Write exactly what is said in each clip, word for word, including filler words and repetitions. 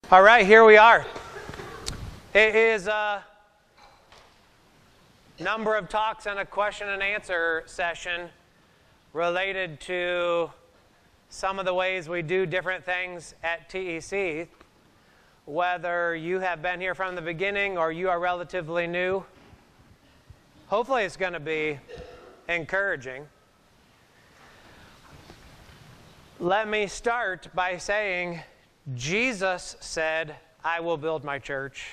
All right, here we are. It is a number of talks and a question and answer session related to some of the ways we do different things at T E C. Whether you have been here from the beginning or you are relatively new, hopefully it's going to be encouraging. Let me start by saying Jesus said, "I will build my church,"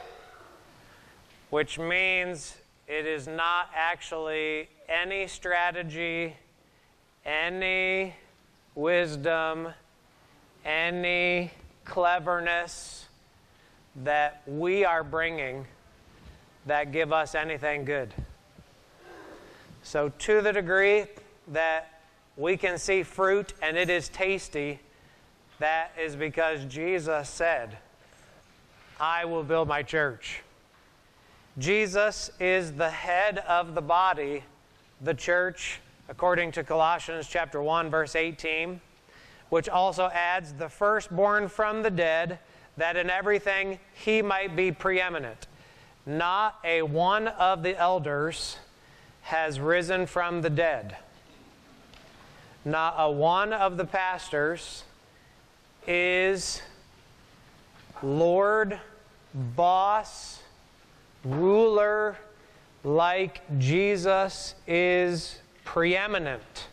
which means it is not actually any strategy, any wisdom, any cleverness that we are bringing that give us anything good. So to the degree that we can see fruit and it is tasty, that is because Jesus said, "I will build my church." Jesus is the head of the body, the church, according to Colossians chapter one, verse eighteen, which also adds the firstborn from the dead, that in everything he might be preeminent. Not a one of the elders has risen from the dead. Not a one of the pastors is Lord, boss, ruler, like Jesus is preeminent.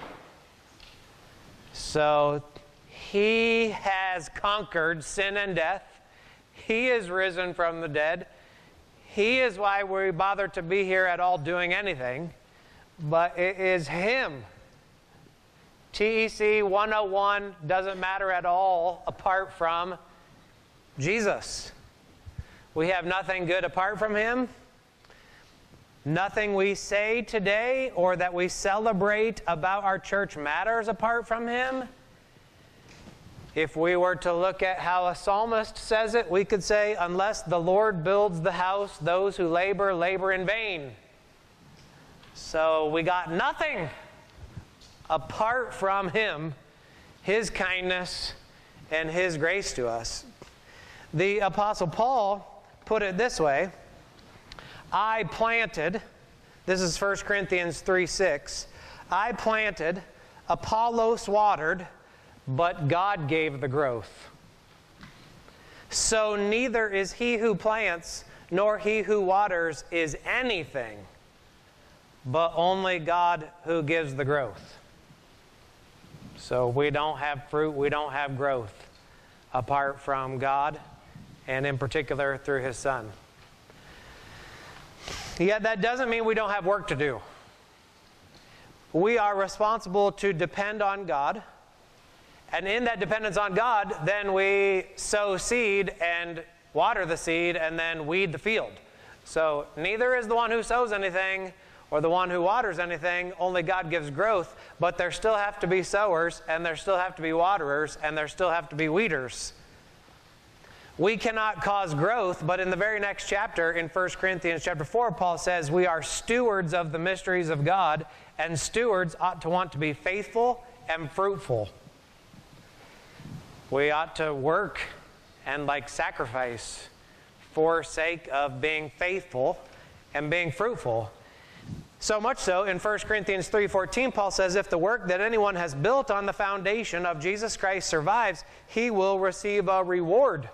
So he has conquered sin and death. He is risen from the dead. He is why we bother to be here at all doing anything. But it is him. T E C one oh one doesn't matter at all apart from Jesus. We have nothing good apart from him. Nothing we say today or that we celebrate about our church matters apart from him. If we were to look at how a psalmist says it, we could say, "Unless the Lord builds the house, those who labor, labor in vain." So we got nothing apart from him, his kindness, and his grace to us. The Apostle Paul put it this way: I planted, this is First Corinthians three six, I planted, Apollos watered, but God gave the growth. So neither is he who plants nor he who waters is anything, but only God who gives the growth. So we don't have fruit, we don't have growth apart from God, and in particular through his Son. Yet that doesn't mean we don't have work to do. We are responsible to depend on God, and in that dependence on God, then we sow seed and water the seed and then weed the field. So neither is the one who sows anything or the one who waters anything, only God gives growth, but there still have to be sowers, and there still have to be waterers, and there still have to be weeders. We cannot cause growth, but in the very next chapter, in First Corinthians chapter four, Paul says we are stewards of the mysteries of God, and stewards ought to want to be faithful and fruitful. We ought to work and like sacrifice for sake of being faithful and being fruitful. So much so, in First Corinthians three fourteen, Paul says, if the work that anyone has built on the foundation of Jesus Christ survives, he will receive a reward.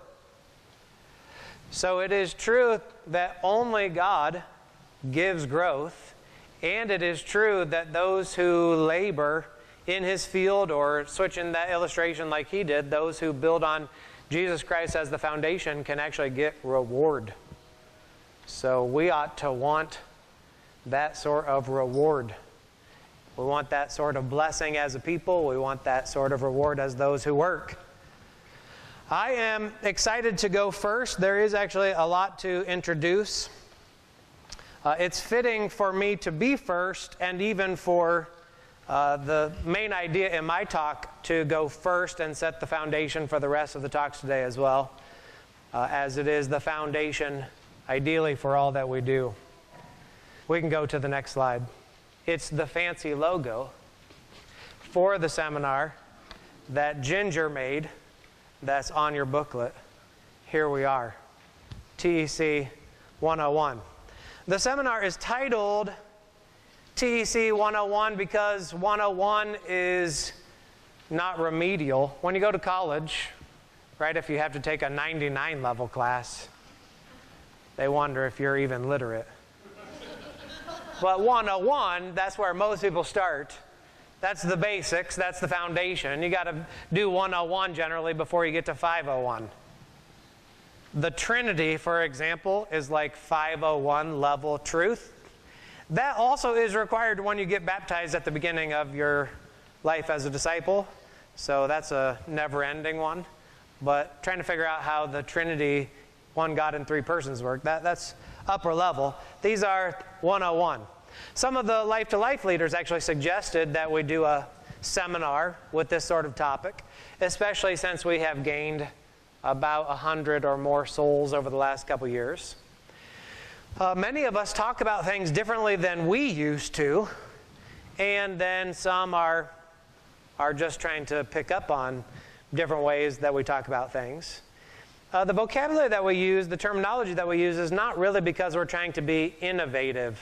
So it is true that only God gives growth, and it is true that those who labor in his field, or switching that illustration like he did, those who build on Jesus Christ as the foundation can actually get reward. So we ought to want that sort of reward. We want that sort of blessing as a people. We want that sort of reward as those who work. I am excited to go first. There is actually a lot to introduce. Uh, it's fitting for me to be first, and even for uh, the main idea in my talk to go first and set the foundation for the rest of the talks today as well, uh, as it is the foundation, ideally, for all that we do. We can go to the next slide. It's the fancy logo for the seminar that Ginger made that's on your booklet. here we are, T E C one oh one. The seminar is titled T E C one oh one because one oh one is not remedial. When you go to college, right, if you have to take a ninety-nine level class, they wonder if you're even literate. But one oh one, that's where most people start. That's the basics, that's the foundation. You got to do one oh one generally before you get to five oh one. The Trinity, for example, is like five oh one level truth. That also is required when you get baptized at the beginning of your life as a disciple. So that's a never-ending one. But trying to figure out how the Trinity, one God in three persons work, that, that's upper level. These are one oh one. Some of the life-to-life leaders actually suggested that we do a seminar with this sort of topic, especially since we have gained about a hundred or more souls over the last couple years. Uh, many of us talk about things differently than we used to, and then some are, are just trying to pick up on different ways that we talk about things. Uh, the vocabulary that we use, the terminology that we use, is not really because we're trying to be innovative.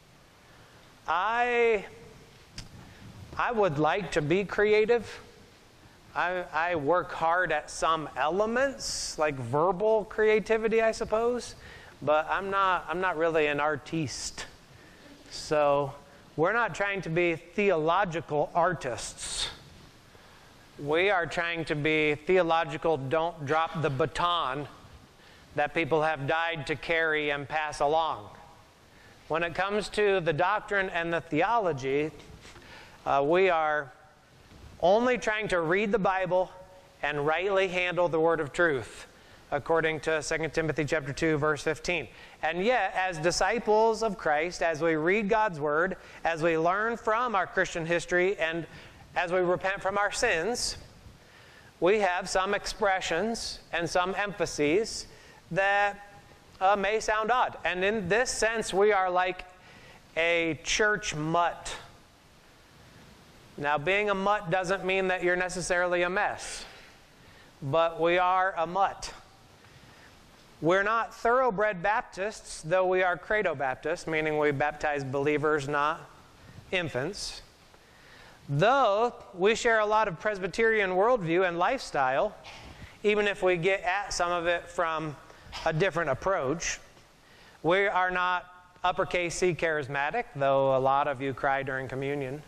I, I would like to be creative. I, I work hard at some elements, like verbal creativity, I suppose, but I'm not, I'm not really an artiste. So we're not trying to be theological artists. We are trying to be theological, don't drop the baton that people have died to carry and pass along. When it comes to the doctrine and the theology, uh, we are only trying to read the Bible and rightly handle the word of truth, according to Second Timothy chapter two, verse fifteen. And yet, as disciples of Christ, as we read God's word, as we learn from our Christian history, and as we repent from our sins, we have some expressions and some emphases that uh, may sound odd. And in this sense, we are like a church mutt. Now, being a mutt doesn't mean that you're necessarily a mess, but we are a mutt. We're not thoroughbred Baptists, though we are credo Baptists, meaning we baptize believers, not infants. Though we share a lot of Presbyterian worldview and lifestyle, even if we get at some of it from a different approach. We are not uppercase C charismatic, though a lot of you cry during communion.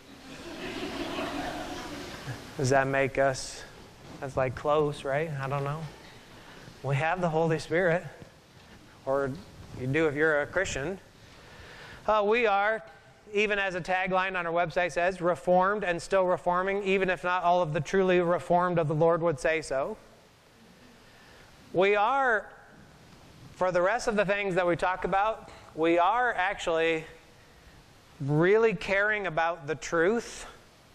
Does that make us, that's like close, right? I don't know. We have the Holy Spirit, or you do if you're a Christian. Uh, we are, even as a tagline on our website says, reformed and still reforming, even if not all of the truly reformed of the Lord would say so. We are, for the rest of the things that we talk about, we are actually really caring about the truth.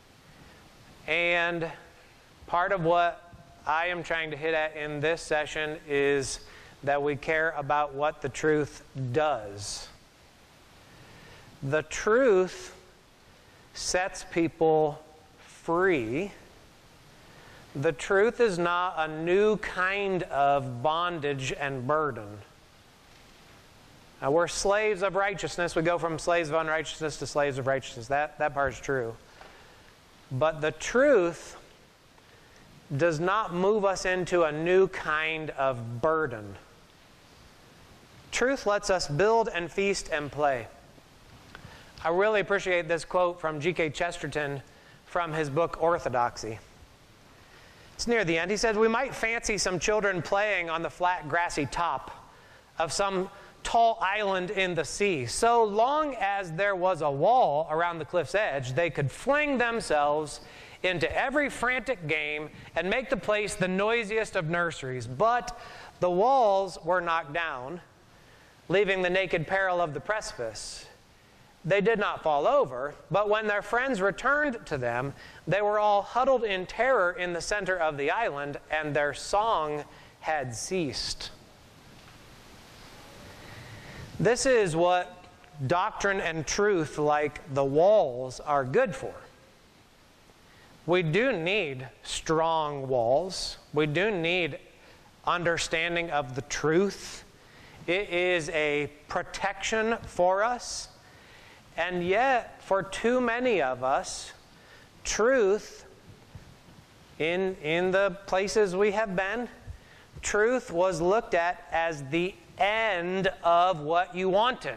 And part of what I am trying to hit at in this session is that we care about what the truth does. The truth sets people free. The truth is not a new kind of bondage and burden. Now, we're slaves of righteousness. We go from slaves of unrighteousness to slaves of righteousness. That, that part is true. But the truth does not move us into a new kind of burden. Truth lets us build and feast and play. I really appreciate this quote from G K Chesterton from his book Orthodoxy. It's near the end. He says, "We might fancy some children playing on the flat grassy top of some tall island in the sea. So long as there was a wall around the cliff's edge, they could fling themselves into every frantic game and make the place the noisiest of nurseries. But the walls were knocked down, leaving the naked peril of the precipice. They did not fall over, but when their friends returned to them, they were all huddled in terror in the center of the island, and their song had ceased." This is what doctrine and truth like the walls are good for. We do need strong walls. We do need understanding of the truth. It is a protection for us. And yet, for too many of us, truth, in, in the places we have been, truth was looked at as the end of what you wanted,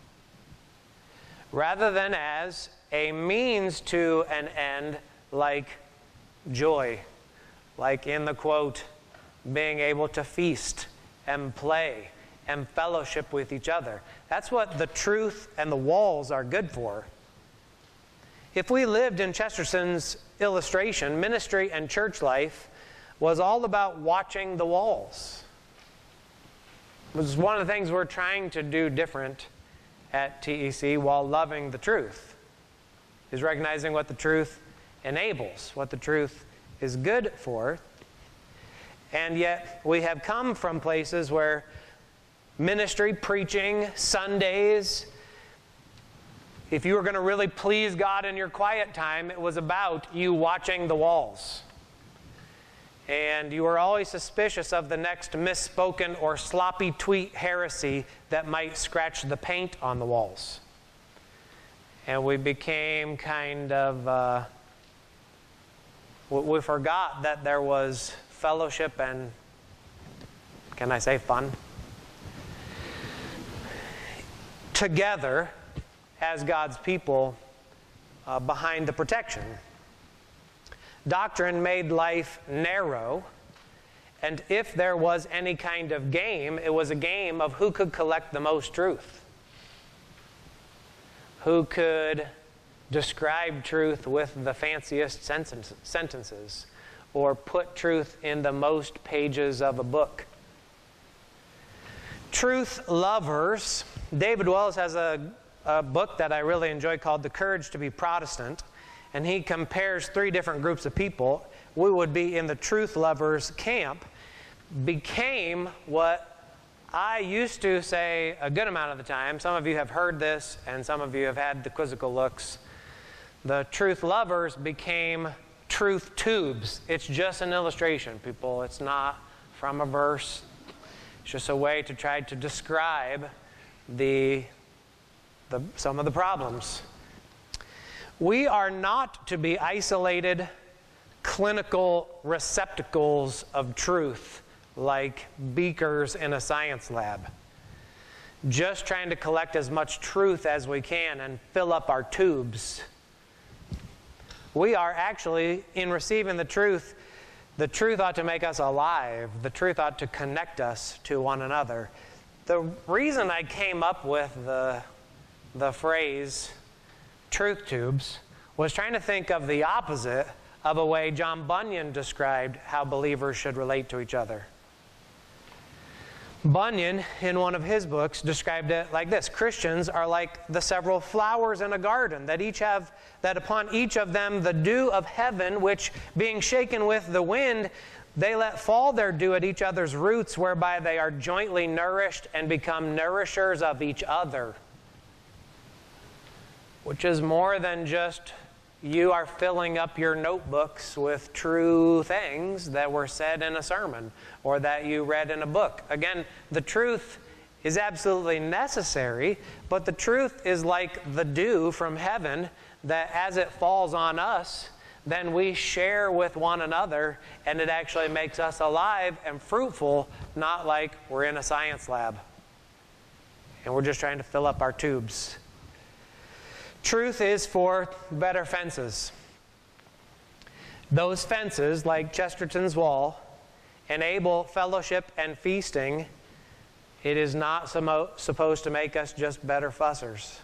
rather than as a means to an end, like joy, like in the quote, being able to feast and play and fellowship with each other. That's what the truth and the walls are good for. If we lived in Chesterton's illustration, ministry and church life was all about watching the walls. It was one of the things we're trying to do different at T E C while loving the truth, is recognizing what the truth enables, what the truth is good for. And yet we have come from places where ministry, preaching, Sundays, if you were going to really please God in your quiet time, it was about you watching the walls. And you were always suspicious of the next misspoken or sloppy tweet heresy that might scratch the paint on the walls. And we became kind of, uh, we forgot that there was fellowship and, can I say fun? Together as God's people uh, behind the protection. Doctrine made life narrow, and if there was any kind of game, it was a game of who could collect the most truth, who could describe truth with the fanciest sentences, or put truth in the most pages of a book. Truth lovers, David Wells has a, a book that I really enjoy called The Courage to be Protestant, and he compares three different groups of people. We would be in the truth lovers camp, became what I used to say a good amount of the time. Some of you have heard this, and some of you have had the quizzical looks. The truth lovers became truth tubes. It's just an illustration, people. It's not from a verse. It's just a way to try to describe the, the, some of the problems. We are not to be isolated, clinical receptacles of truth like beakers in a science lab, just trying to collect as much truth as we can and fill up our tubes. We are actually, in receiving the truth, the truth ought to make us alive. The truth ought to connect us to one another. The reason I came up with the, the phrase truth tubes was trying to think of the opposite of a way John Bunyan described how believers should relate to each other. Bunyan, in one of his books, described it like this: Christians are like the several flowers in a garden, that each have, that upon each of them the dew of heaven, which being shaken with the wind, they let fall their dew at each other's roots, whereby they are jointly nourished and become nourishers of each other. Which is more than just you are filling up your notebooks with true things that were said in a sermon or that you read in a book. Again, the truth is absolutely necessary, but the truth is like the dew from heaven that as it falls on us, then we share with one another, and it actually makes us alive and fruitful, not like we're in a science lab and we're just trying to fill up our tubes. Truth is for better fences. Those fences, like Chesterton's wall, enable fellowship and feasting. It is not supposed to make us just better fussers.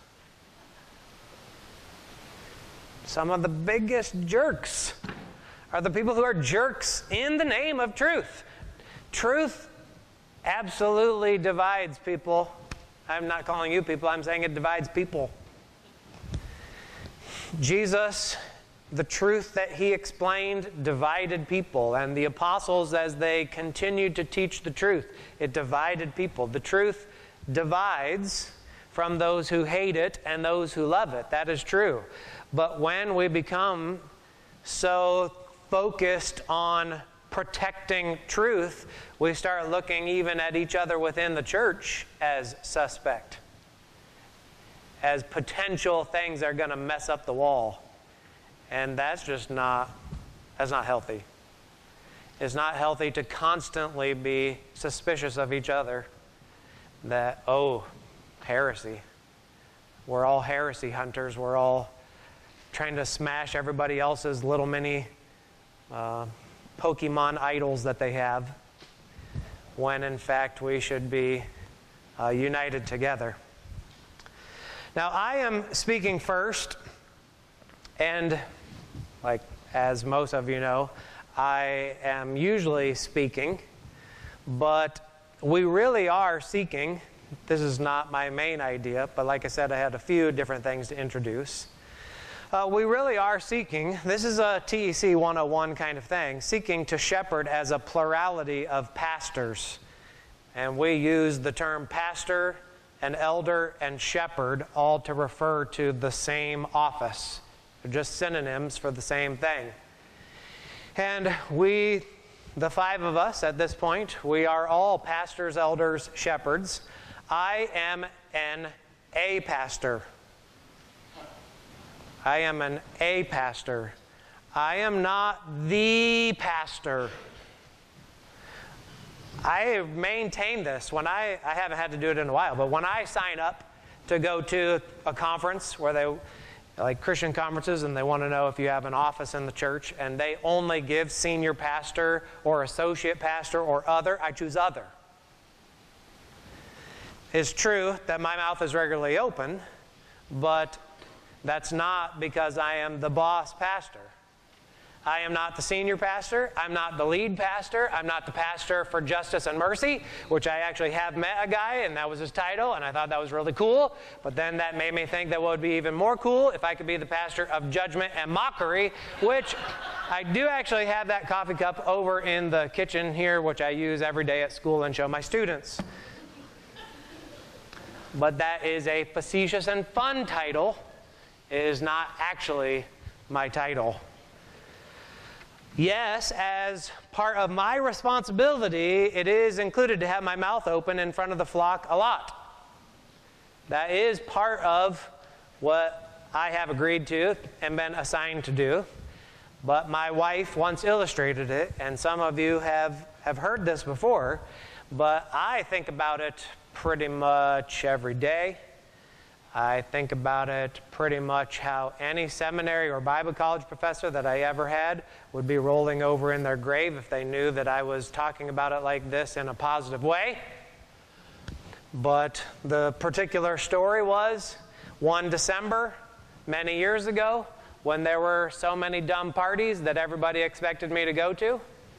Some of the biggest jerks are the people who are jerks in the name of truth. Truth absolutely divides people. I'm not calling you people, I'm saying it divides people. Jesus, the truth that he explained, divided people. And the apostles, as they continued to teach the truth, it divided people. The truth divides from those who hate it and those who love it. That is true. But when we become so focused on protecting truth, we start looking even at each other within the church as suspect, as potential things that are going to mess up the wall. And that's just not, that's not healthy. It's not healthy to constantly be suspicious of each other that, oh, heresy. We're all heresy hunters. We're all trying to smash everybody else's little mini uh, Pokemon idols that they have, when in fact we should be uh, united together. Now, I am speaking first, and like as most of you know, I am usually speaking, but we really are seeking. This is not my main idea, but like I said, I had a few different things to introduce. Uh, we really are seeking, this is a T E C one oh one kind of thing, seeking to shepherd as a plurality of pastors. And we use the term pastor and elder and shepherd all to refer to the same office. They're just synonyms for the same thing. And we, the five of us at this point, we are all pastors, elders, shepherds. I am an A pastor. I am an A pastor. I am not the pastor. I maintain this when I, I haven't had to do it in a while, but when I sign up to go to a conference where they, like Christian conferences, and they want to know if you have an office in the church, and they only give senior pastor or associate pastor or other, I choose other. It's true that my mouth is regularly open, but that's not because I am the boss pastor. I am not the senior pastor. I'm not the lead pastor. I'm not the pastor for justice and mercy, which I actually have met a guy, and that was his title, and I thought that was really cool. But then that made me think that what would be even more cool if I could be the pastor of judgment and mockery, which I do actually have that coffee cup over in the kitchen here, which I use every day at school and show my students. But that is a facetious and fun title. It is not actually my title. Yes, as part of my responsibility, it is included to have my mouth open in front of the flock a lot. That is part of what I have agreed to and been assigned to do. But my wife once illustrated it, and some of you have, have heard this before, but I think about it pretty much every day. I think about it pretty much how any seminary or Bible college professor that I ever had would be rolling over in their grave if they knew that I was talking about it like this in a positive way. But the particular story was one December, many years ago, when there were so many dumb parties that everybody expected me to go to.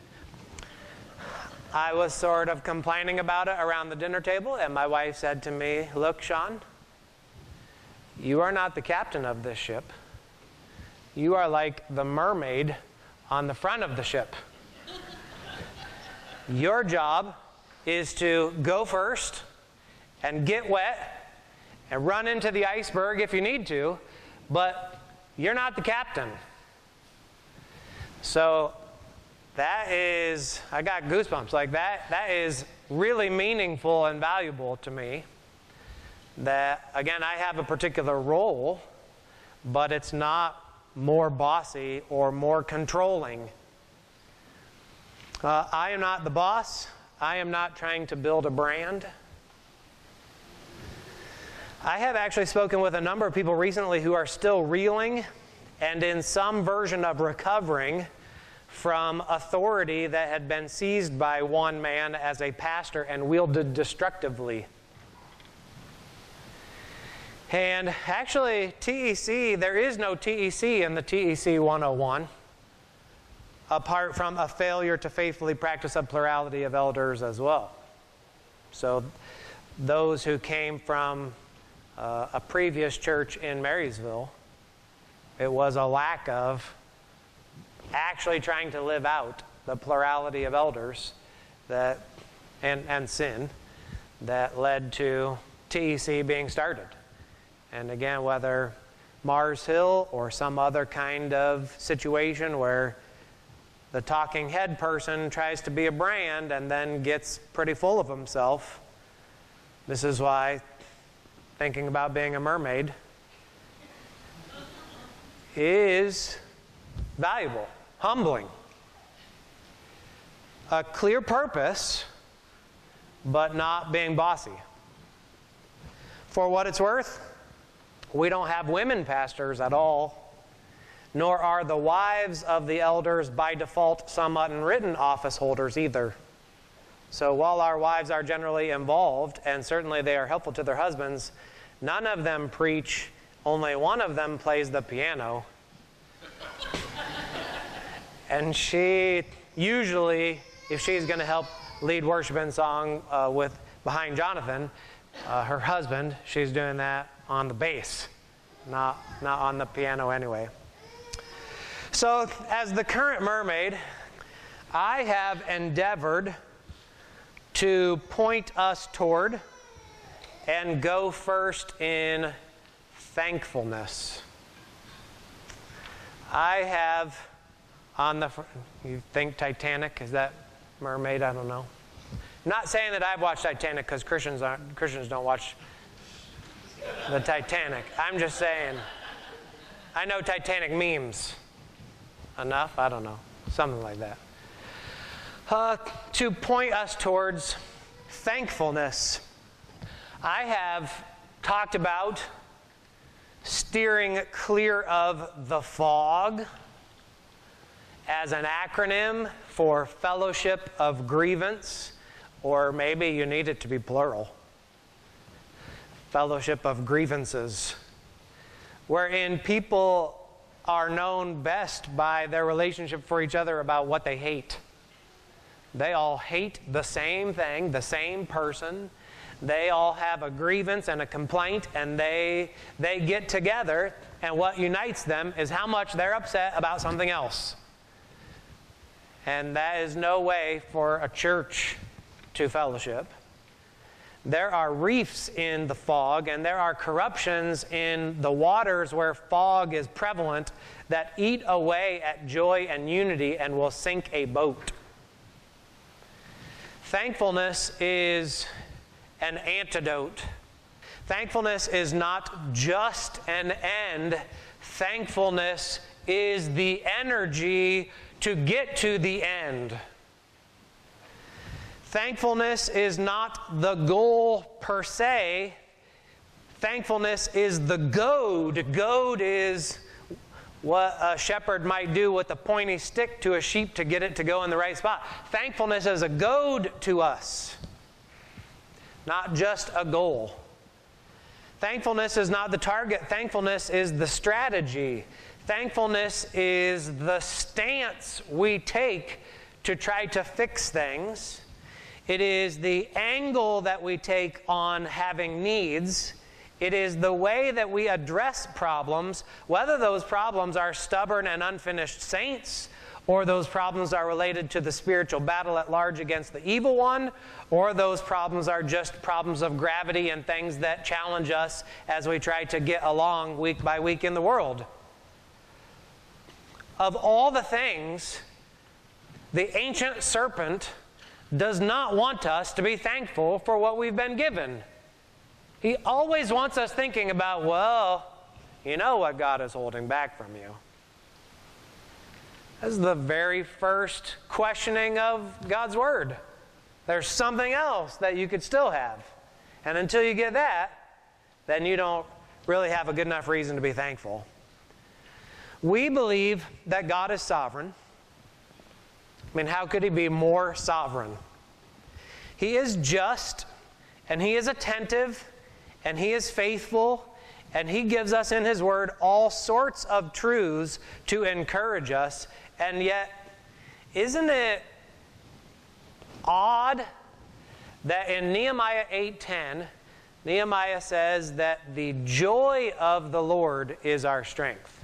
I was sort of complaining about it around the dinner table, and my wife said to me, "Look, Sean, you are not the captain of this ship. You are like the mermaid on the front of the ship. Your job is to go first and get wet and run into the iceberg if you need to, but you're not the captain." So that is, I got goosebumps. Like that, that is really meaningful and valuable to me. That, again, I have a particular role, but it's not more bossy or more controlling. Uh, I am not the boss. I am not trying to build a brand. I have actually spoken with a number of people recently who are still reeling and in some version of recovering from authority that had been seized by one man as a pastor and wielded destructively. And actually, T E C, there is no T E C in the T E C one oh one, apart from a failure to faithfully practice a plurality of elders as well. So those who came from uh, a previous church in Marysville, it was a lack of actually trying to live out the plurality of elders that and, and sin that led to T E C being started. And again, whether Mars Hill or some other kind of situation where the talking head person tries to be a brand and then gets pretty full of himself. This is why thinking about being a mermaid is valuable, humbling. A clear purpose, but not being bossy. For what it's worth, we don't have women pastors at all, nor are the wives of the elders by default some unwritten office holders either. So while our wives are generally involved, and certainly they are helpful to their husbands, none of them preach, only one of them plays the piano. And she usually, if she's going to help lead worship and song uh, with behind Jonathan, uh, her husband, she's doing that on the bass, not, not on the piano anyway. So as the current mermaid, I have endeavored to point us toward and go first in thankfulness. I have on the, you think Titanic, is that mermaid? I don't know. I'm not saying that I've watched Titanic because Christians aren't, Christians don't watch the Titanic. I'm just saying, I know Titanic memes. Enough? I don't know. Something like that. Uh, to point us towards thankfulness. I have talked about steering clear of the fog as an acronym for Fellowship of Grievance, or maybe you need it to be plural. Fellowship of Grievances, wherein people are known best by their relationship for each other about what they hate. They all hate the same thing, the same person. They all have a grievance and a complaint, and they they get together, and what unites them is how much they're upset about something else. And that is no way for a church to fellowship. There are reefs in the fog, and there are corruptions in the waters where fog is prevalent that eat away at joy and unity and will sink a boat. Thankfulness is an antidote. Thankfulness is not just an end. Thankfulness is the energy to get to the end. Thankfulness is not the goal per se. Thankfulness is the goad. Goad is what a shepherd might do with a pointy stick to a sheep to get it to go in the right spot. Thankfulness is a goad to us, not just a goal. Thankfulness is not the target. Thankfulness is the strategy. Thankfulness is the stance we take to try to fix things. It is the angle that we take on having needs. It is the way that we address problems, whether those problems are stubborn and unfinished saints, or those problems are related to the spiritual battle at large against the evil one, or those problems are just problems of gravity and things that challenge us as we try to get along week by week in the world. Of all the things, the ancient serpent does not want us to be thankful for what we've been given. He always wants us thinking about, well, you know what God is holding back from you. This is the very first questioning of God's Word. There's something else that you could still have. And until you get that, then you don't really have a good enough reason to be thankful. We believe that God is sovereign. I mean, how could He be more sovereign? He is just, and He is attentive, and He is faithful, and He gives us in His Word all sorts of truths to encourage us. And yet, isn't it odd that in Nehemiah eight ten, Nehemiah says that the joy of the Lord is our strength?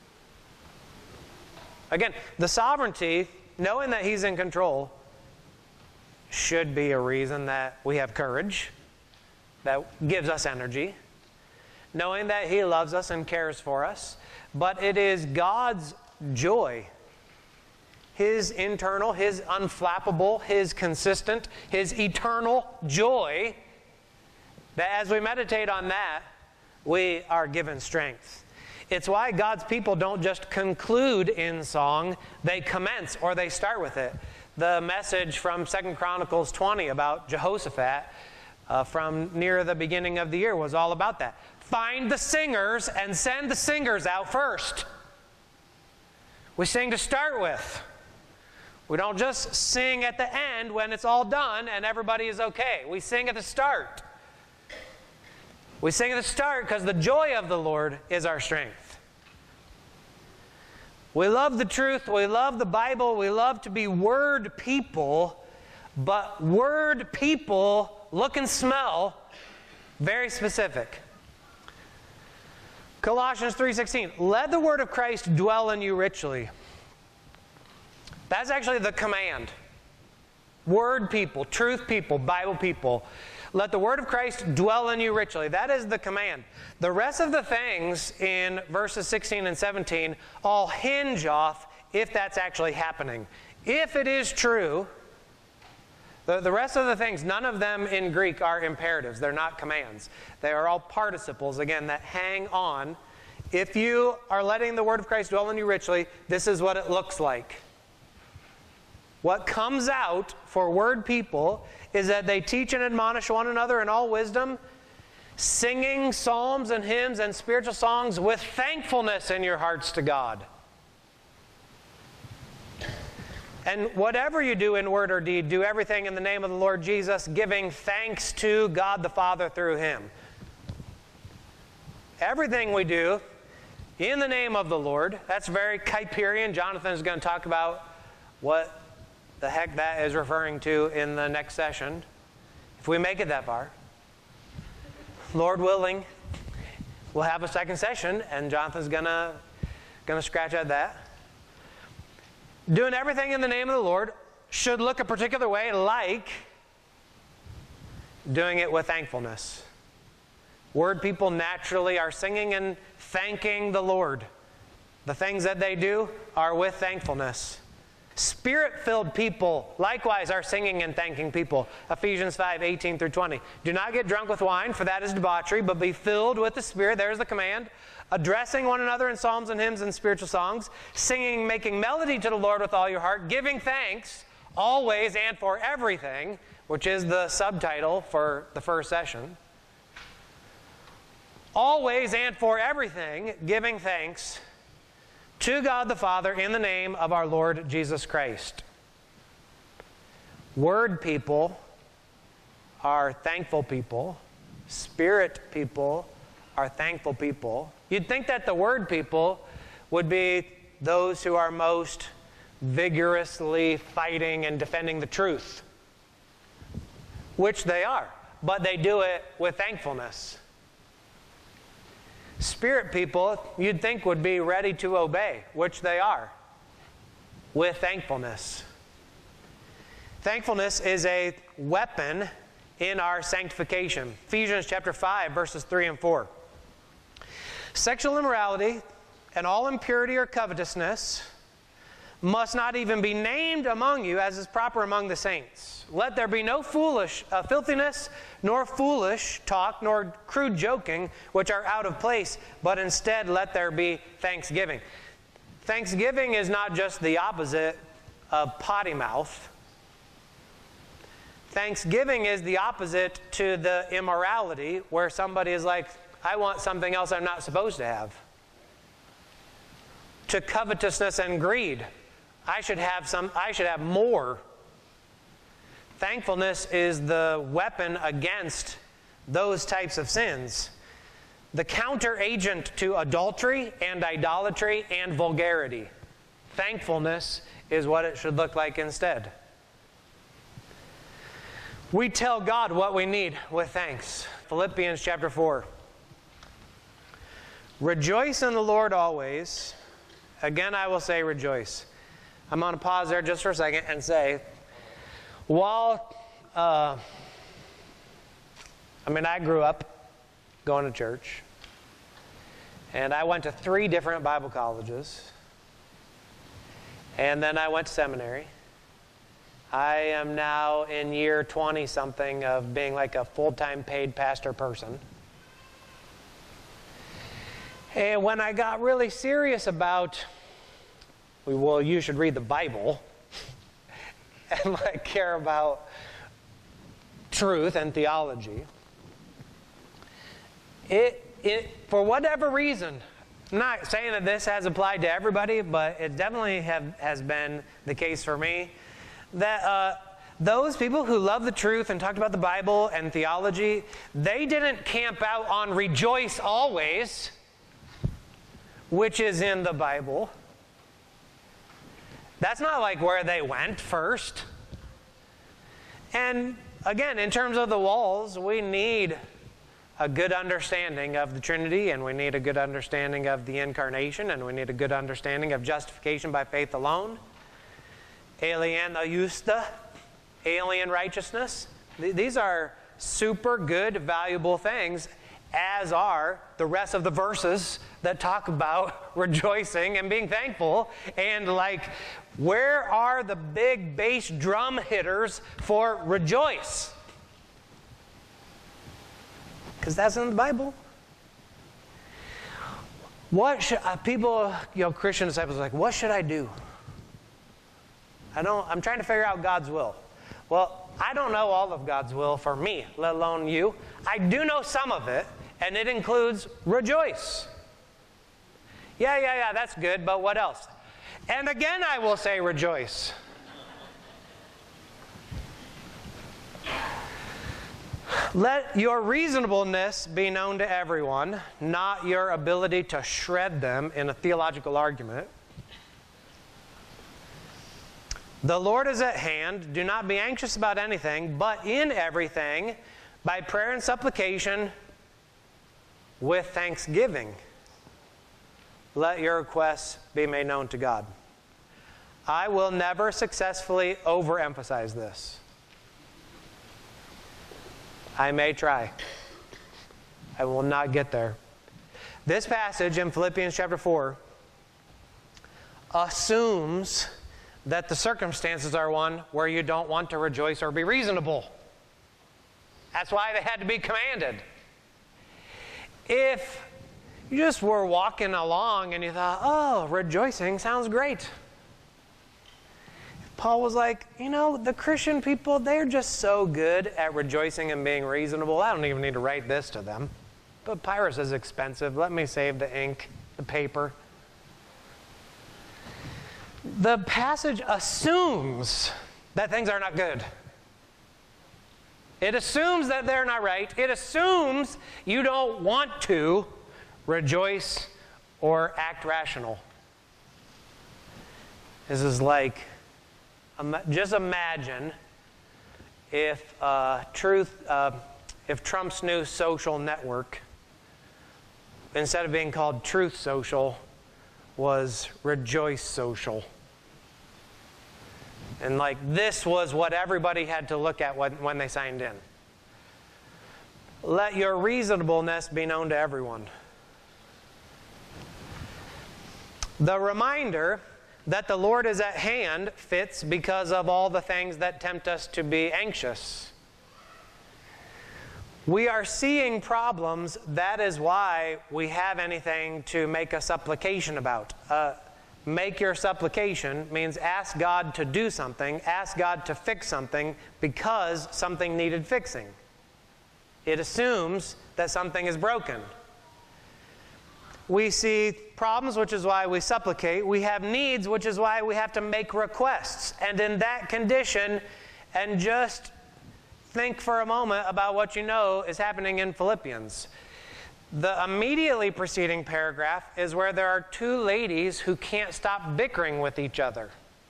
Again, the sovereignty, knowing that He's in control, should be a reason that we have courage, that gives us energy, knowing that He loves us and cares for us. But it is God's joy His internal, His unflappable, His consistent, His eternal joy, that as we meditate on that, we are given strength. It's why God's people don't just conclude in song, they commence or they start with it. The message from Second Chronicles twenty about Jehoshaphat uh, from near the beginning of the year was all about that. Find the singers and send the singers out first. We sing to start with. We don't just sing at the end when it's all done and everybody is okay. We sing at the start. We sing at the start because the joy of the Lord is our strength. We love the truth. We love the Bible. We love to be word people. But word people look and smell very specific. Colossians three sixteen, let the word of Christ dwell in you richly. That's actually the command. Word people, truth people, Bible people. Let the word of Christ dwell in you richly. That is the command. The rest of the things in verses sixteen and seventeen all hinge off if that's actually happening. If it is true, the, the rest of the things, none of them in Greek are imperatives. They're not commands. They are all participles, again, that hang on. If you are letting the word of Christ dwell in you richly, this is what it looks like. What comes out for word people is that they teach and admonish one another in all wisdom, singing psalms and hymns and spiritual songs with thankfulness in your hearts to God. And whatever you do in word or deed, do everything in the name of the Lord Jesus, giving thanks to God the Father through Him. Everything we do in the name of the Lord, that's very Kuyperian. Jonathan is going to talk about what the heck that is referring to in the next session, if we make it that far. Lord willing, we'll have a second session, and Jonathan's gonna gonna scratch at that. Doing everything in the name of the Lord should look a particular way, like doing it with thankfulness. Word people naturally are singing and thanking the Lord. The things that they do are with thankfulness. Spirit-filled people, likewise, are singing and thanking people. Ephesians five, eighteen through twenty. Do not get drunk with wine, for that is debauchery, but be filled with the Spirit. There's the command. Addressing one another in psalms and hymns and spiritual songs. Singing, making melody to the Lord with all your heart. Giving thanks always and for everything, which is the subtitle for the first session. Always and for everything, giving thanks to God the Father in the name of our Lord Jesus Christ. Word people are thankful people. Spirit people are thankful people. You'd think that the word people would be those who are most vigorously fighting and defending the truth, which they are, but they do it with thankfulness. Spirit people, you'd think, would be ready to obey, which they are, with thankfulness. Thankfulness is a weapon in our sanctification. Ephesians chapter five, verses three and four. Sexual immorality and all impurity or covetousness must not even be named among you, as is proper among the saints. Let there be no foolish uh, filthiness, nor foolish talk, nor crude joking, which are out of place, but instead let there be thanksgiving. Thanksgiving is not just the opposite of potty mouth. Thanksgiving is the opposite to the immorality, where somebody is like, I want something else I'm not supposed to have. To covetousness and greed. I should have some, I should have more. Thankfulness is the weapon against those types of sins. The counter agent to adultery and idolatry and vulgarity. Thankfulness is what it should look like instead. We tell God what we need with thanks. Philippians chapter four. Rejoice in the Lord always. Again, I will say rejoice. I'm going to pause there just for a second and say, while, uh, I mean, I grew up going to church, and I went to three different Bible colleges, And then I went to seminary. I am now in year twenty-something of being like a full-time paid pastor person. And when I got really serious about, well, you should read the Bible and like care about truth and theology, it, it, for whatever reason, I'm not saying that this has applied to everybody, but it definitely have, has been the case for me, that uh, those people who love the truth and talked about the Bible and theology, they didn't camp out on rejoice always, which is in the Bible. That's not like where they went first. And again, in terms of the walls, we need a good understanding of the Trinity, and we need a good understanding of the Incarnation, and we need a good understanding of justification by faith alone. Aliena justa, alien righteousness. These are super good, valuable things, as are the rest of the verses that talk about rejoicing and being thankful. And like, where are the big bass drum hitters for rejoice? Because that's in the Bible. What should uh, people, you know, Christian disciples are like, what should I do? I don't, I'm trying to figure out God's will. Well, I don't know all of God's will for me, let alone you. I do know some of it, and it includes rejoice. Yeah, yeah, yeah, that's good, but what else? And again, I will say rejoice. Let your reasonableness be known to everyone, not your ability to shred them in a theological argument. The Lord is at hand. Do not be anxious about anything, but in everything, by prayer and supplication, with thanksgiving, let your requests be made known to God. I will never successfully overemphasize this. I may try. I will not get there. This passage in Philippians chapter four assumes that the circumstances are one where you don't want to rejoice or be reasonable. That's why they had to be commanded. If you just were walking along and you thought, oh, rejoicing sounds great. Paul was like, you know, the Christian people, they're just so good at rejoicing and being reasonable. I don't even need to write this to them. But papyrus is expensive. Let me save the ink, the paper. The passage assumes that things are not good. It assumes that they're not right. It assumes you don't want to rejoice or act rational. This is like, just imagine if uh, truth, uh, if Trump's new social network, instead of being called Truth Social, was Rejoice Social. And like this was what everybody had to look at when, when they signed in. Let your reasonableness be known to everyone. The reminder that the Lord is at hand fits because of all the things that tempt us to be anxious. We are seeing problems. That is why we have anything to make a supplication about. Uh, make your supplication means ask God to do something, ask God to fix something because something needed fixing. It assumes that something is broken. We see problems, which is why we supplicate. We have needs, which is why we have to make requests. And in that condition, and just think for a moment about what you know is happening in Philippians. The immediately preceding paragraph is where there are two ladies who can't stop bickering with each other.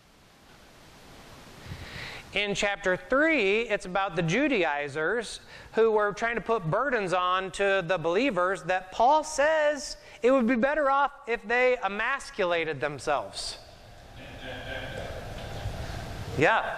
In chapter three, it's about the Judaizers who were trying to put burdens on to the believers that Paul says it would be better off if they emasculated themselves. Yeah.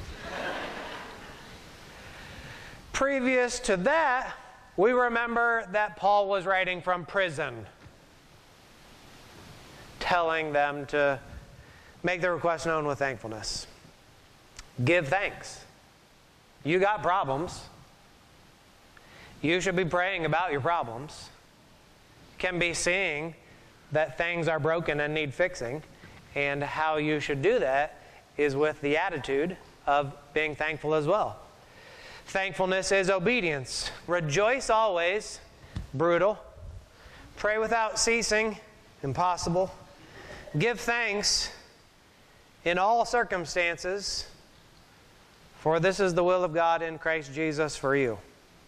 Previous to that, we remember that Paul was writing from prison, telling them to Make the request known with thankfulness. Give thanks. You got problems. You should be praying about your problems. Can be seeing that things are broken and need fixing. And how you should do that is with the attitude of being thankful as well. Thankfulness is obedience. Rejoice always, brutal. Pray without ceasing, impossible. Give thanks in all circumstances, for this is the will of God in Christ Jesus for you.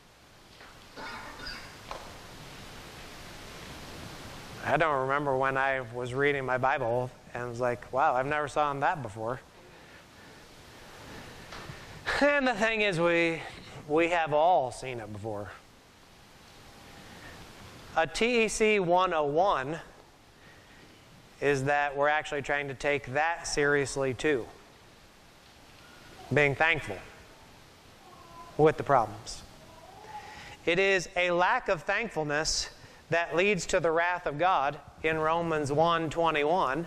I don't remember when I was reading my Bible and was like, wow, I've never saw that before. And the thing is, we, we have all seen it before. A T E C one oh one is that we're actually trying to take that seriously too. Being thankful with the problems. It is a lack of thankfulness that leads to the wrath of God in Romans one twenty-one.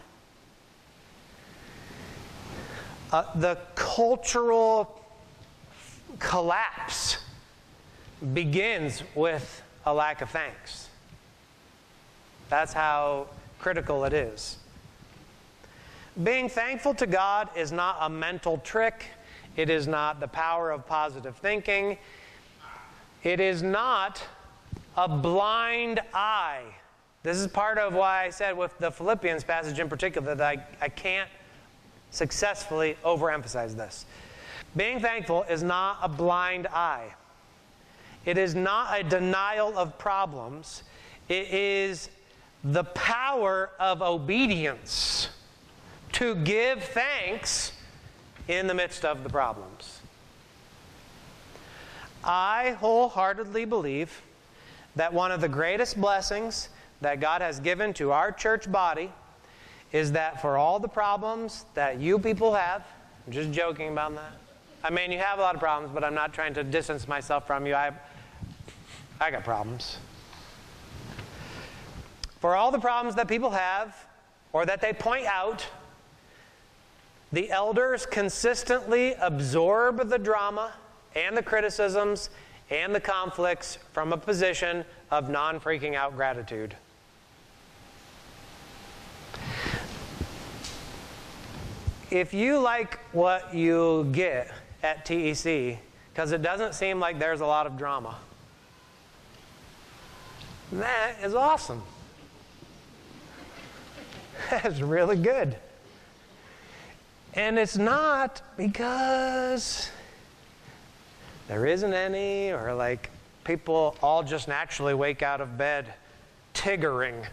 Uh, the cultural collapse begins with a lack of thanks. That's how critical it is. Being thankful to God is not a mental trick. It is not the power of positive thinking. It is not a blind eye. This is part of why I said with the Philippians passage in particular that I, I can't successfully overemphasize this. Being thankful is not a blind eye. It is not a denial of problems. It is the power of obedience to give thanks in the midst of the problems. I wholeheartedly believe that one of the greatest blessings that God has given to our church body is that for all the problems that you people have, I'm just joking about that. I mean, you have a lot of problems, but I'm not trying to distance myself from you. I, I got problems. For all the problems that people have, or that they point out, the elders consistently absorb the drama and the criticisms and the conflicts from a position of non-freaking out gratitude. If you like what you get at T E C, because it doesn't seem like there's a lot of drama, that is awesome. That's really good. And it's not because there isn't any, or like people all just naturally wake out of bed tiggering.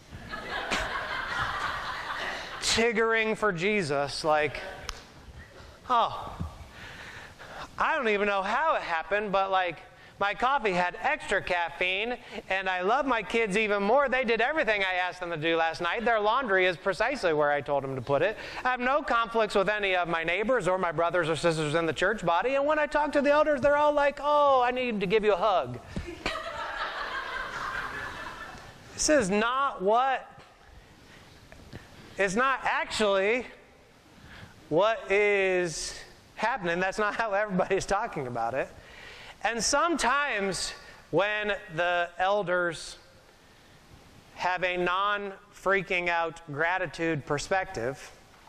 Tiggering for Jesus, like, oh, I don't even know how it happened, but like, my coffee had extra caffeine, and I love my kids even more. They did everything I asked them to do last night. Their laundry is precisely where I told them to put it. I have no conflicts with any of my neighbors or my brothers or sisters in the church body, and when I talk to the elders, they're all like, oh, I need to give you a hug. This is not what, it's not actually what is happening. That's not how everybody's talking about it. And sometimes when the elders have a non-freaking out gratitude perspective,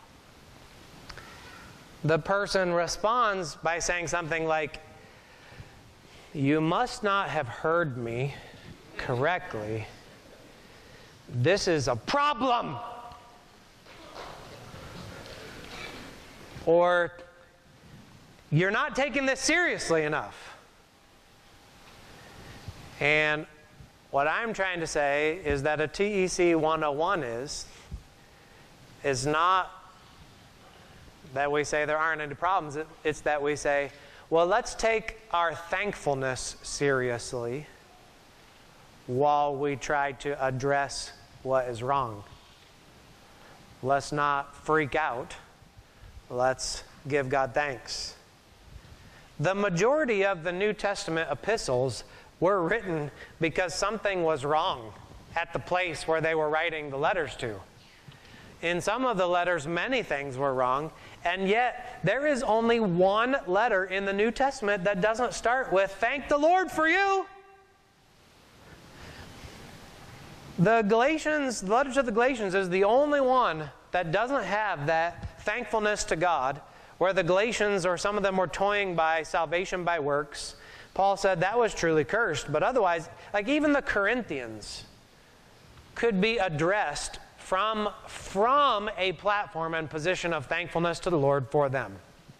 the person responds by saying something like, you must not have heard me correctly. This is a problem. Or, you're not taking this seriously enough. And what I'm trying to say is that a T E C one oh one is, is not that we say there aren't any problems. It, it's that we say, well, let's take our thankfulness seriously while we try to address what is wrong. Let's not freak out. Let's give God thanks. The majority of the New Testament epistles were written because something was wrong at the place where they were writing the letters to. In some of the letters, many things were wrong, and yet there is only one letter in the New Testament that doesn't start with, "Thank the Lord for you." The Galatians, the letter to the Galatians is the only one that doesn't have that thankfulness to God, where the Galatians, or some of them, were toying by salvation by works. Paul said that was truly cursed, but otherwise, like even the Corinthians could be addressed from, from a platform and position of thankfulness to the Lord for them.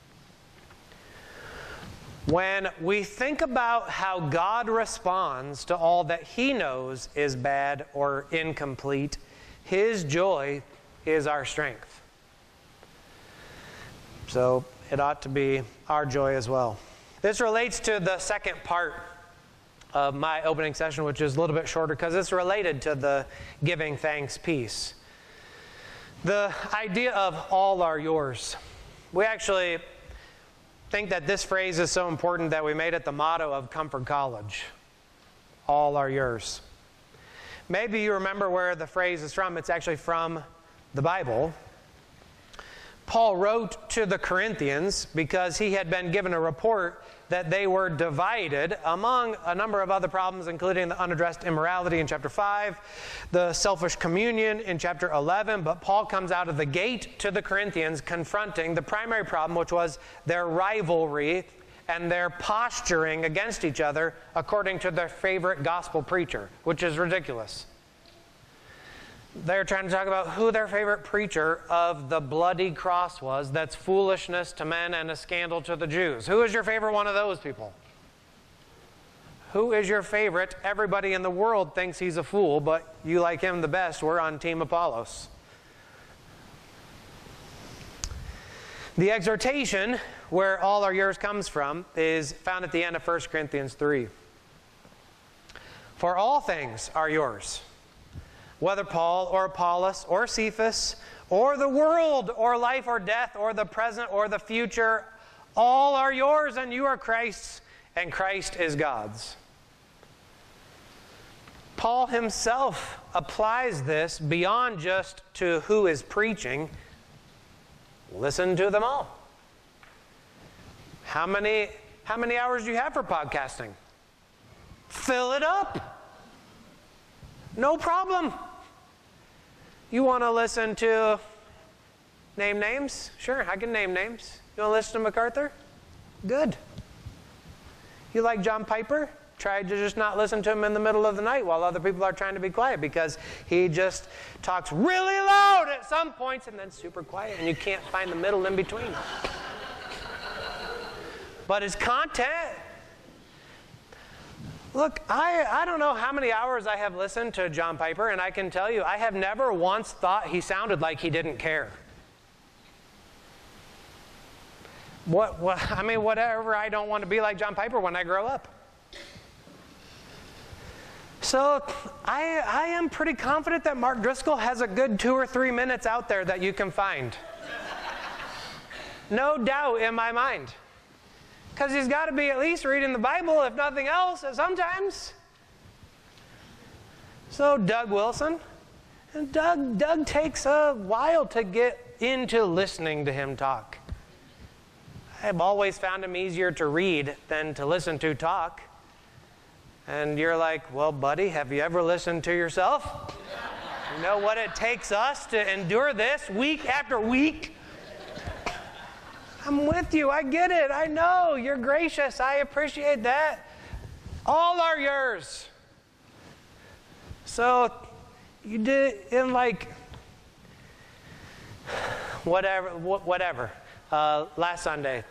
When we think about how God responds to all that He knows is bad or incomplete, His joy is our strength. So it ought to be our joy as well. This relates to the second part of my opening session, which is a little bit shorter because it's related to the giving thanks piece. The idea of all are yours. We actually think that this phrase is so important that we made it the motto of Comfort College. All are yours. Maybe you remember where the phrase is from. It's actually from the Bible. Paul wrote to the Corinthians because he had been given a report that they were divided among a number of other problems, including the unaddressed immorality in chapter five, the selfish communion in chapter eleven. But Paul comes out of the gate to the Corinthians confronting the primary problem, which was their rivalry and their posturing against each other according to their favorite gospel preacher, which is ridiculous. They're trying to talk about who their favorite preacher of the bloody cross was. That's foolishness to men and a scandal to the Jews. Who is your favorite one of those people? Who is your favorite? Everybody in the world thinks he's a fool, but you like him the best. We're on Team Apollos. The exhortation, where all are yours comes from, is found at the end of First Corinthians three. For all things are yours, whether Paul or Apollos or Cephas or the world or life or death or the present or the future, all are yours and you are Christ's and Christ is God's. Paul himself applies this beyond just to who is preaching. Listen to them all. How many, how many hours do you have for podcasting? Fill it up. No problem. You want to listen to name names? Sure, I can name names. You want to listen to MacArthur? Good. You like John Piper? Try to just not listen to him in the middle of the night while other people are trying to be quiet, because he just talks really loud at some points and then super quiet, and you can't find the middle in between. But his content... Look, I, I don't know how many hours I have listened to John Piper, and I can tell you, I have never once thought he sounded like he didn't care. What, what, I mean, whatever, I don't want to be like John Piper when I grow up. So I, I am pretty confident that Mark Driscoll has a good two or three minutes out there that you can find. No doubt in my mind. Because he's got to be at least reading the Bible, if nothing else, sometimes. So Doug Wilson. And Doug, Doug takes a while to get into listening to him talk. I've always found him easier to read than to listen to talk. And you're like, well, buddy, have you ever listened to yourself? You know what it takes us to endure this week after week? I'm with you. I get it. I know. You're gracious. I appreciate that. All are yours. So you did in like whatever, whatever. Uh, last Sunday.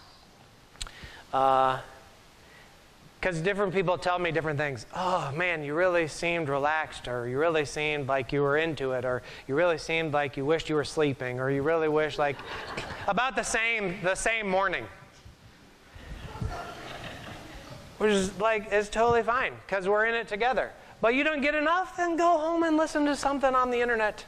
Uh, Because different people tell me different things. Oh, man, you really seemed relaxed, or you really seemed like you were into it, or you really seemed like you wished you were sleeping, or you really wish like... About the same, the same morning. Which is like, it's totally fine, because we're in it together. But you don't get enough, then go home and listen to something on the internet.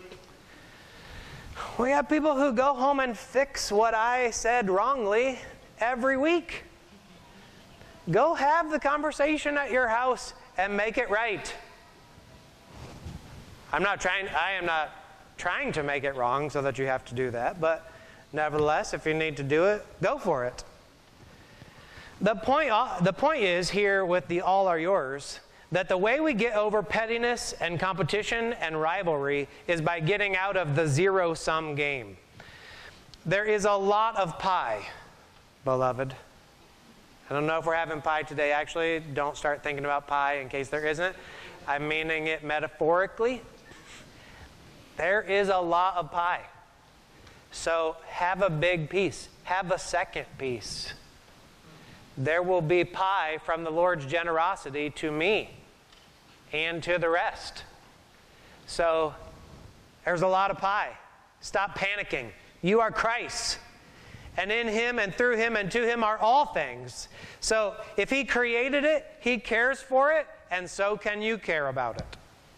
We have people who go home and fix what I said wrongly every week. Go have the conversation at your house and make it right. I'm not trying, I am not trying to make it wrong so that you have to do that. But nevertheless, if you need to do it, go for it. The point, the point is here with the all are yours, that the way we get over pettiness and competition and rivalry is by getting out of the zero-sum game. There is a lot of pie, beloved. I don't know if we're having pie today. Actually, don't start thinking about pie in case there isn't. I'm meaning it metaphorically. There is a lot of pie. So have a big piece. Have a second piece. There will be pie from the Lord's generosity to me and to the rest. So there's a lot of pie. Stop panicking. You are Christ. And in Him and through Him and to Him are all things. So if He created it, He cares for it, and so can you care about it.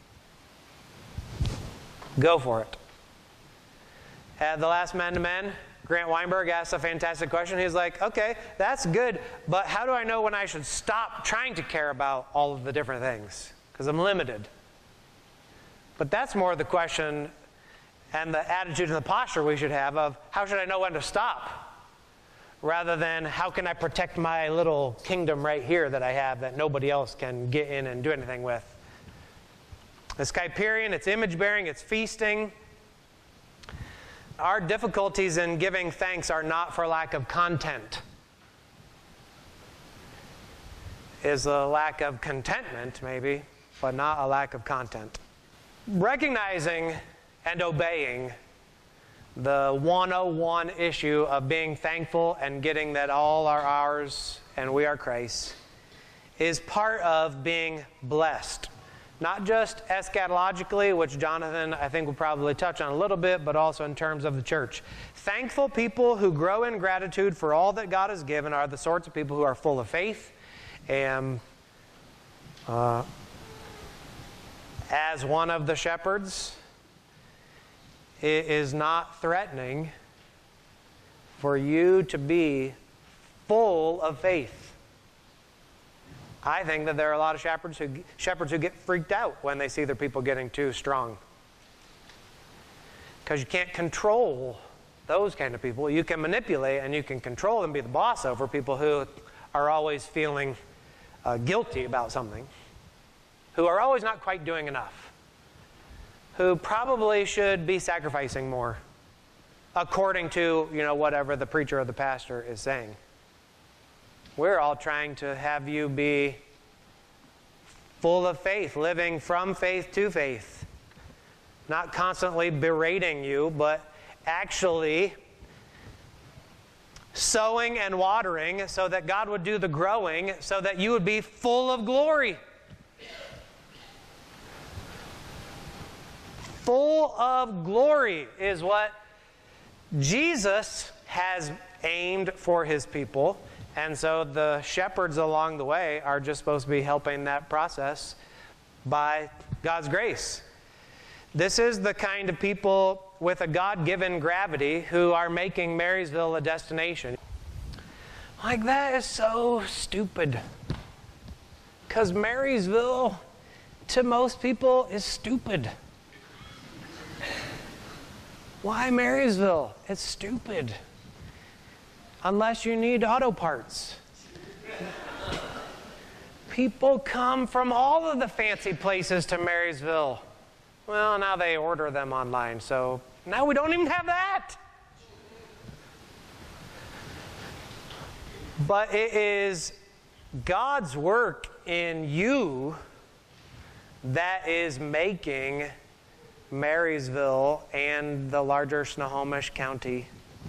Go for it. At the last Man to Men, Grant Weinberg asked a fantastic question. He's like, okay, that's good, but how do I know when I should stop trying to care about all of the different things? Because I'm limited. But that's more the question and the attitude and the posture we should have of how should I know when to stop? Rather than how can I protect my little kingdom right here that I have that nobody else can get in and do anything with. It's Kuyperian, it's image-bearing, it's feasting. Our difficulties in giving thanks are not for lack of content. Is a lack of contentment, maybe, but not a lack of content. Recognizing and obeying the one oh one issue of being thankful and getting that all are ours and we are Christ's is part of being blessed. Not just eschatologically, which Jonathan, I think, will probably touch on a little bit, but also in terms of the church. Thankful people who grow in gratitude for all that God has given are the sorts of people who are full of faith and uh, as one of the shepherds, it is not threatening for you to be full of faith. I think that there are a lot of shepherds who, shepherds who get freaked out when they see their people getting too strong. Because you can't control those kind of people. You can manipulate and you can control and be the boss over people who are always feeling uh, guilty about something, who are always not quite doing enough, who probably should be sacrificing more, according to, you know, whatever the preacher or the pastor is saying. We're all trying to have you be full of faith, living from faith to faith. Not constantly berating you, but actually sowing and watering so that God would do the growing, so that you would be full of glory. Full of glory is what Jesus has aimed for His people. And so the shepherds along the way are just supposed to be helping that process by God's grace. This is the kind of people with a God-given gravity who are making Marysville a destination. Like, that is so stupid. Because Marysville, to most people, is stupid. Why Marysville? It's stupid. Unless you need auto parts. People come from all of the fancy places to Marysville. Well, now they order them online, so now we don't even have that. But it is God's work in you that is making Marysville and the larger Snohomish County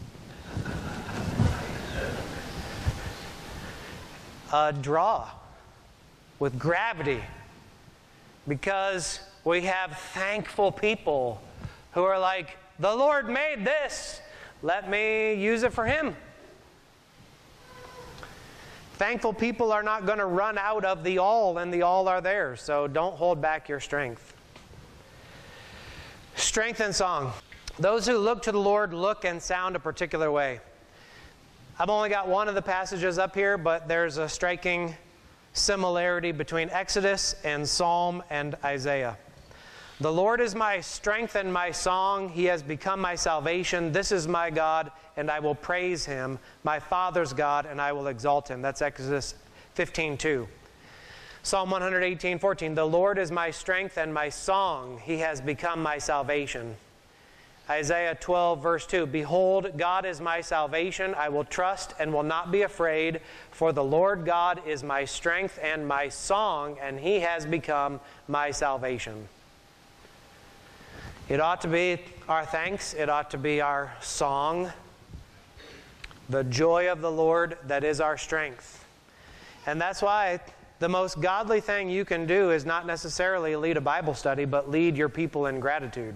a draw with gravity, because we have thankful people who are like, the Lord made this, let me use it for Him. Thankful people are not going to run out of the all, and the all are theirs, so don't hold back your strength. Strength in song. Those who look to the Lord look and sound a particular way. I've only got one of the passages up here, but there's a striking similarity between Exodus and Psalm and Isaiah. The Lord is my strength and my song. He has become my salvation. This is my God, and I will praise him, my Father's God, and I will exalt him. That's Exodus fifteen two. Psalm one eighteen fourteen. The Lord is my strength and my song. He has become my salvation. Isaiah twelve, verse two. Behold, God is my salvation. I will trust and will not be afraid, for the Lord God is my strength and my song, and he has become my salvation. It ought to be our thanks. It ought to be our song. The joy of the Lord that is our strength. And that's why the most godly thing you can do is not necessarily lead a Bible study, but lead your people in gratitude.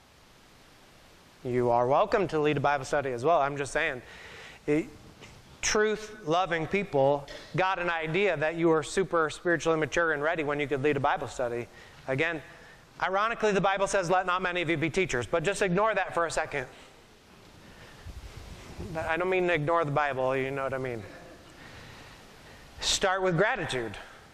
You are welcome to lead a Bible study as well. I'm just saying, truth-loving people got an idea that you were super spiritually mature and ready when you could lead a Bible study. Again, ironically, the Bible says, let not many of you be teachers, but just ignore that for a second. I don't mean to ignore the Bible, you know what I mean. Start with gratitude.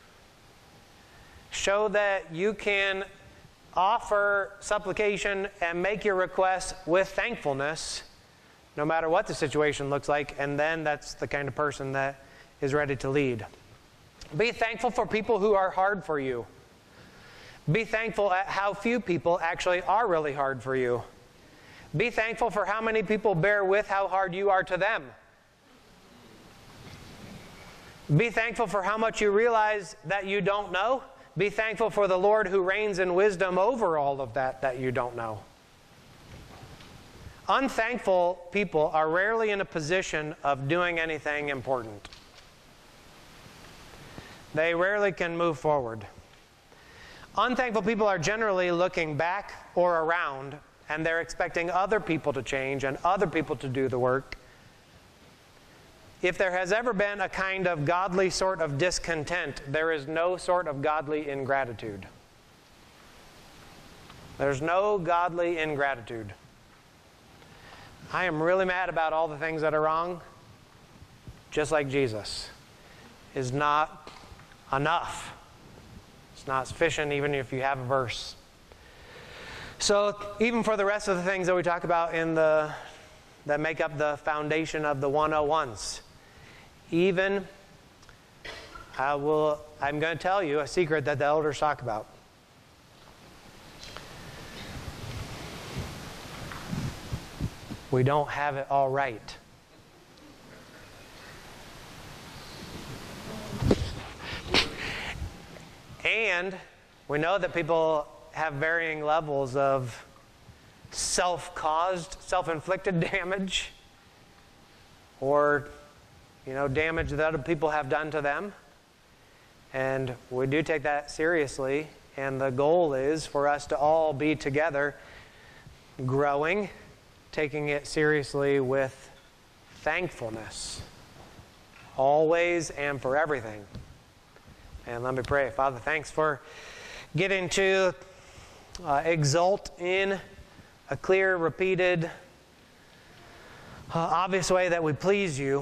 Show that you can offer supplication and make your requests with thankfulness, no matter what the situation looks like, and then that's the kind of person that is ready to lead. Be thankful for people who are hard for you. Be thankful at how few people actually are really hard for you. Be thankful for how many people bear with how hard you are to them. Be thankful for how much you realize that you don't know. Be thankful for the Lord who reigns in wisdom over all of that that you don't know. Unthankful people are rarely in a position of doing anything important. They rarely can move forward. Unthankful people are generally looking back or around, and they're expecting other people to change and other people to do the work. If there has ever been a kind of godly sort of discontent, there is no sort of godly ingratitude. There's no godly ingratitude. I am really mad about all the things that are wrong, just like Jesus, is not enough. It's not sufficient even if you have a verse. So even for the rest of the things that we talk about in the that make up the foundation of the one oh ones, even I will I'm going to tell you a secret that the elders talk about. We don't have it all right. And we know that people have varying levels of self-caused, self-inflicted damage, or, you know, damage that other people have done to them. And we do take that seriously. And the goal is for us to all be together, growing, taking it seriously with thankfulness, always and for everything. And let me pray. Father, thanks for getting to uh, exult in a clear, repeated, uh, obvious way that we please you.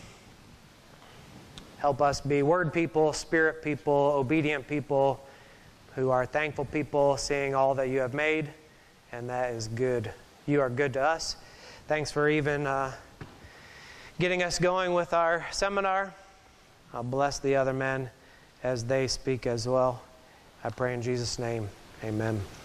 Help us be word people, spirit people, obedient people, who are thankful people, seeing all that you have made, and that is good. You are good to us. Thanks for even uh, getting us going with our seminar. I'll bless the other men as they speak as well. I pray in Jesus' name, amen.